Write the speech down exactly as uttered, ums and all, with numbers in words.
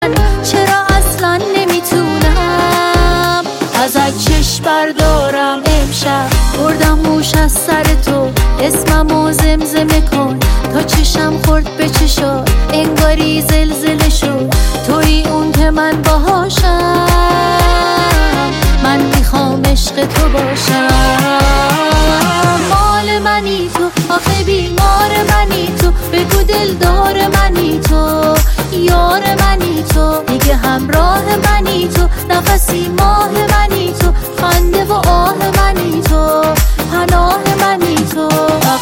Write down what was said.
چرا اصلا نمیتونم ازت چشم بردارم؟ امشب بردم موش از سر تو، اسممو زمزمه کن تا چشم خورد به چشات، انگاری زلزله شد توی اون که من باهاشم. من میخوام عشق تو باشم. مال منی تو، آخه بیمار منی تو، بگو دلدار منی تو، یار منی تو، دیگه همراه منی تو، نفسی ماه منی تو،